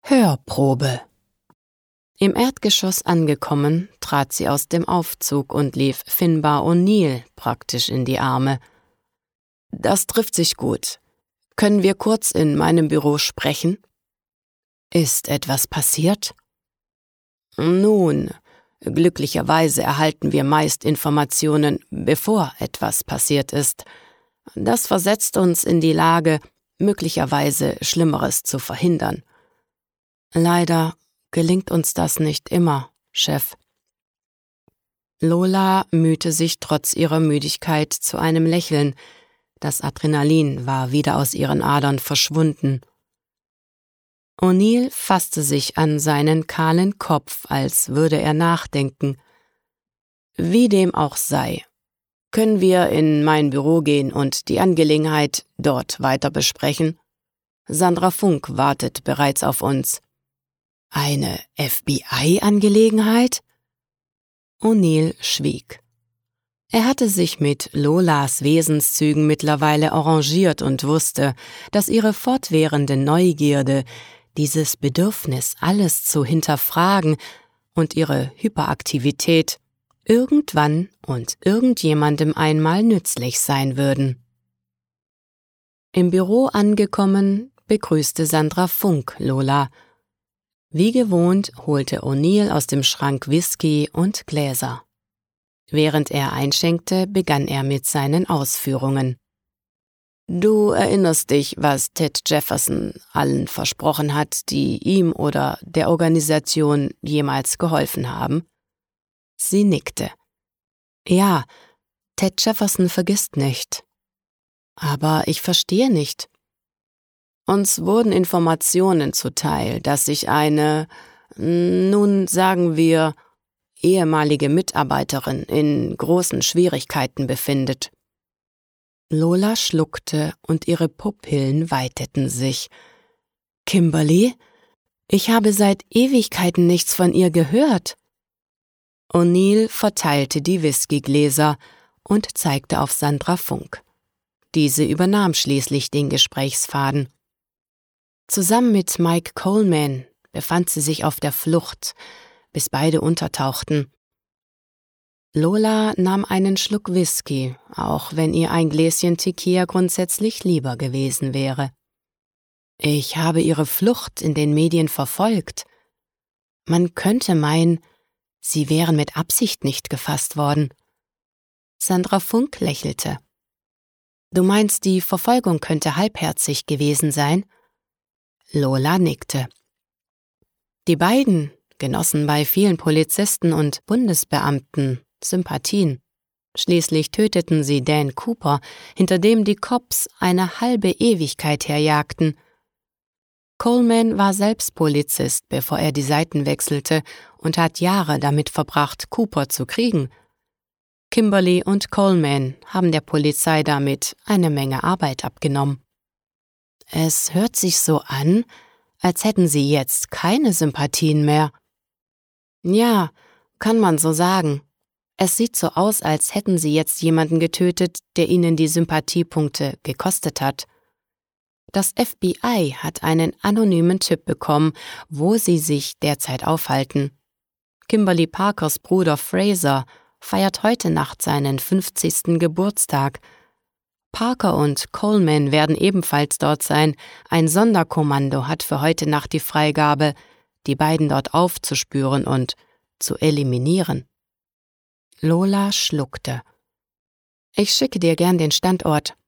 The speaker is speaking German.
Hörprobe. Im Erdgeschoss angekommen, trat sie aus dem Aufzug und lief Finbar O'Neill praktisch in die Arme. »Das trifft sich gut. Können wir kurz in meinem Büro sprechen?« »Ist etwas passiert?« »Nun, glücklicherweise erhalten wir meist Informationen, bevor etwas passiert ist. Das versetzt uns in die Lage, möglicherweise Schlimmeres zu verhindern. Leider gelingt uns das nicht immer, Chef.« Lola mühte sich trotz ihrer Müdigkeit zu einem Lächeln. Das Adrenalin war wieder aus ihren Adern verschwunden. O'Neill fasste sich an seinen kahlen Kopf, als würde er nachdenken. »Wie dem auch sei, können wir in mein Büro gehen und die Angelegenheit dort weiter besprechen? Sandra Funk wartet bereits auf uns.« »Eine FBI-Angelegenheit?« O'Neill schwieg. Er hatte sich mit Lolas Wesenszügen mittlerweile arrangiert und wusste, dass ihre fortwährende Neugierde, dieses Bedürfnis, alles zu hinterfragen, und ihre Hyperaktivität irgendwann und irgendjemandem einmal nützlich sein würden. Im Büro angekommen, begrüßte Sandra Funk Lola. Wie gewohnt holte O'Neill aus dem Schrank Whisky und Gläser. Während er einschenkte, begann er mit seinen Ausführungen. »Du erinnerst dich, was Ted Jefferson allen versprochen hat, die ihm oder der Organisation jemals geholfen haben?« Sie nickte. »Ja, Ted Jefferson vergisst nicht. Aber ich verstehe nicht. Uns wurden Informationen zuteil, dass sich eine, nun sagen wir, ehemalige Mitarbeiterin in großen Schwierigkeiten befindet.« Lola schluckte und ihre Pupillen weiteten sich. »Kimberly? Ich habe seit Ewigkeiten nichts von ihr gehört.« O'Neill verteilte die Whiskygläser und zeigte auf Sandra Funk. Diese übernahm schließlich den Gesprächsfaden. Zusammen mit Mike Coleman befand sie sich auf der Flucht, bis beide untertauchten. Lola nahm einen Schluck Whisky, auch wenn ihr ein Gläschen Tequila grundsätzlich lieber gewesen wäre. »Ich habe ihre Flucht in den Medien verfolgt. Man könnte meinen, sie wären mit Absicht nicht gefasst worden.« Sandra Funk lächelte. »Du meinst, die Verfolgung könnte halbherzig gewesen sein?« Lola nickte. Die beiden genossen bei vielen Polizisten und Bundesbeamten Sympathien. Schließlich töteten sie Dan Cooper, hinter dem die Cops eine halbe Ewigkeit herjagten. Coleman war selbst Polizist, bevor er die Seiten wechselte, und hat Jahre damit verbracht, Cooper zu kriegen. Kimberly und Coleman haben der Polizei damit eine Menge Arbeit abgenommen. Es hört sich so an, als hätten sie jetzt keine Sympathien mehr. Ja, kann man so sagen. Es sieht so aus, als hätten sie jetzt jemanden getötet, der ihnen die Sympathiepunkte gekostet hat. Das FBI hat einen anonymen Tipp bekommen, wo sie sich derzeit aufhalten. Kimberly Parkers Bruder Fraser feiert heute Nacht seinen 50. Geburtstag. Parker und Coleman werden ebenfalls dort sein. Ein Sonderkommando hat für heute Nacht die Freigabe, die beiden dort aufzuspüren und zu eliminieren. Lola schluckte. »Ich schicke dir gern den Standort.